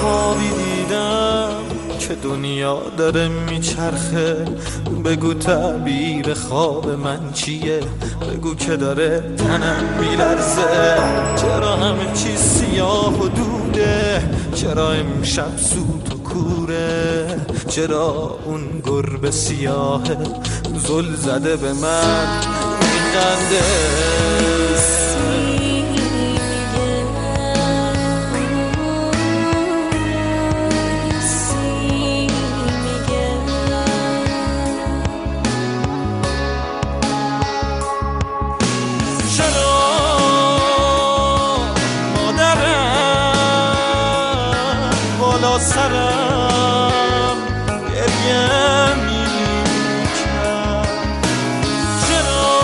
خوابی دیدم که دنیا داره میچرخه. بگو تعبیر خواب من چیه؟ بگو که داره تنم میلرزه. چرا همه چیز سیاه و دوده؟ چرا امشب سوت و کوره؟ چرا اون گربه سیاهه زل زده به من میخنده؟ سرم گریه میکرد. چرا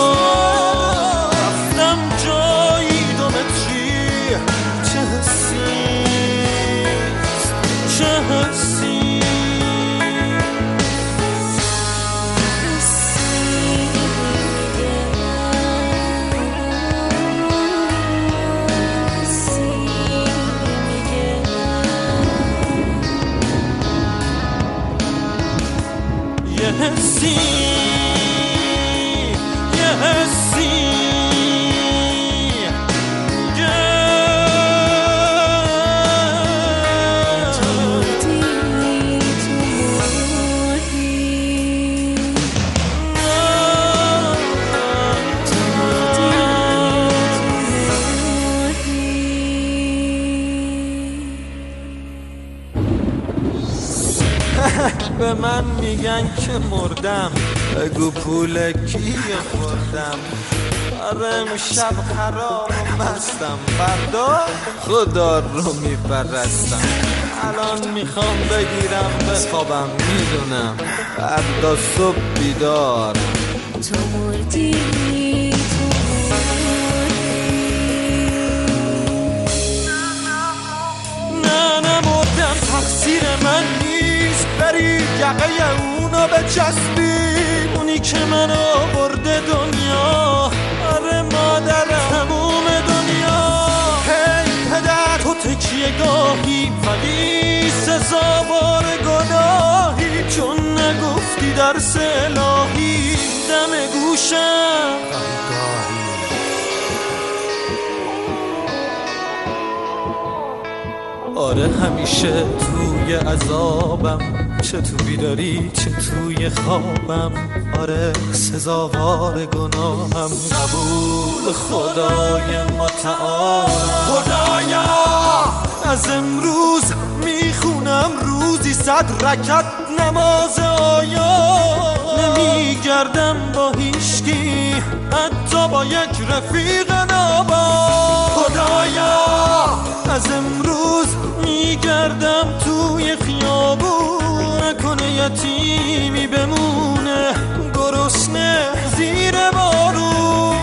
رفتم جایی 2 متری؟ چه حسیست چه حسی؟ حسی یه حسی به من میگن که مردم. بگو پول کیه خوردم؟ آره امشب خراب و مستم، فردا خدا رو میپرستم. الان میخوام بگیرم بخوابم، میدونم فردا صبح بیدار. تو مردی نه نمردم، تقصیر من نیست. بری یقه اونو بچسبی، اونی که من آورده دنیا. آره مادرم تموم دنیا. هی پدر تو تکیه گاهی، ولی سزاوار گناهی. چون نگفتی درس الهی دم گوشم آره همیشه توی عذابم، چه تو بیداری چه توی خوابم. آره سزاوار گناهم، قبول خدای متعال. خدایا از امروز میخونم روزی 100 رکعت نماز آیا. نمیگردم با هیچکی، حتی با یک رفیق نابا. خدایا از امروز میگردم توی خیابون، نکنه یتیمی بمونه گرسنه زیر بارون.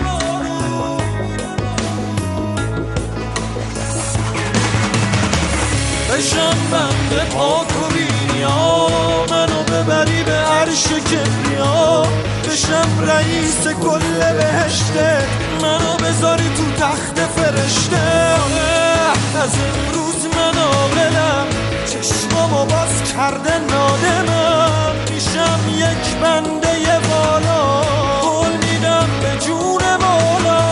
بشم بنده پاک و بینیا، منو ببری به عرش کبریا. بشم رئیس کل بهشته، منو بذاری تو تخت فرشته. از امروز من عاقلم، چشمامو باز کرده نادمم. میشم یک بنده والا، قول میدم به جون مولا.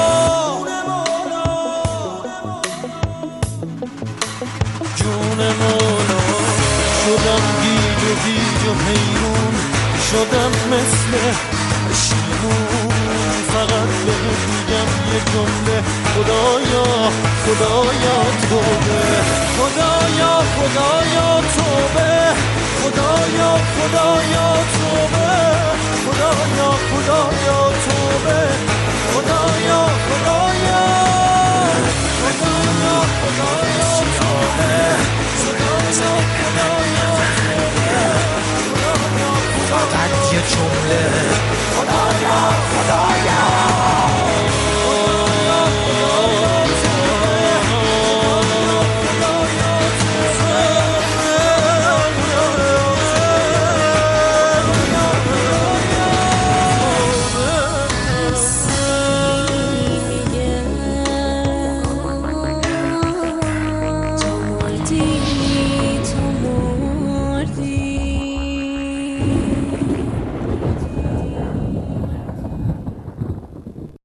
جون مولا شدم گیج و حیرون، شدم مثل پشیمون. فقط بهت میگم یه جمله، خدایا خدایا توبه. خدایا خدایا توبه. خدایا خدایا توبه. خدایا خدایا